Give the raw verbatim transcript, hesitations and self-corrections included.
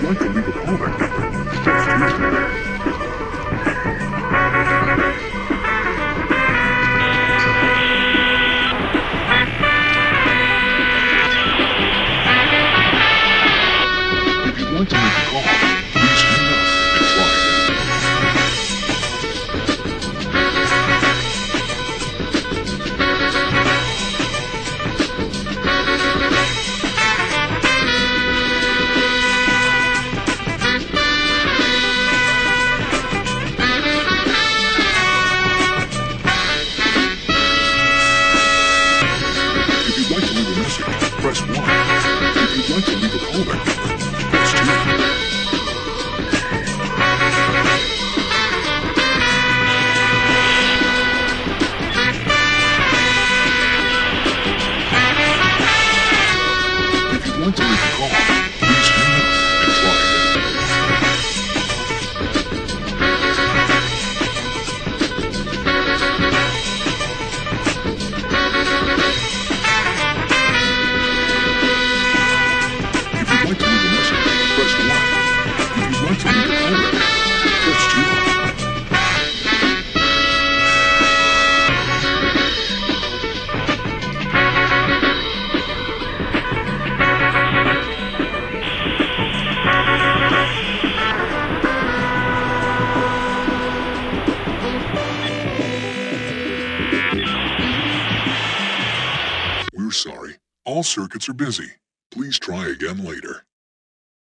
like to leave a callback number, press two. If you'd like to make a call, please hang up and try again. If you'd like to leave a message, press one. If you'd like to leave a callback number, press two. If you'd like to make a call, please hang up and try again. If you'd like to leave a message, press one. If you'd like to leave a callback number, press two. We're sorry. All circuits are busy. Please try again later.